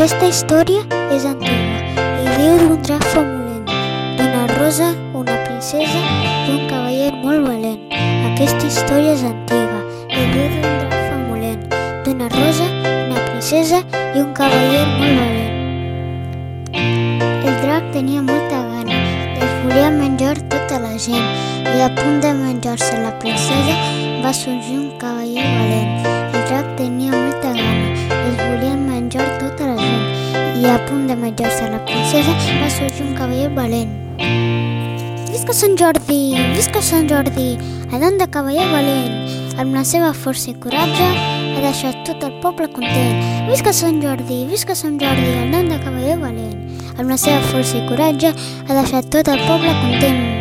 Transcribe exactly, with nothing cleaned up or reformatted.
Aquesta història és antiga i diu d'un drac famolent, d'una rosa, una princesa i un cavaller molt valent. Aquesta història és antiga i diu d'un drac famolent, d'una rosa, una princesa i un cavaller molt valent. El drac tenia molta gana, es volia menjar tota la gent i a punt de menjar-se la princesa va sorgir un cavaller valent. El drac tenia molta gana, es volia menjar tota la gent i a punt de menjar-se la princesa va sorgir un cavaller valent. Visca Sant Jordi! Visca Sant Jordi! El nom de cavaller valent, amb la seva força i coratge, ha deixat tot el poble content. Visca Sant Jordi! Visca Sant Jordi! El nom de cavaller valent, amb la seva força i coratge, ha deixat tot el poble content.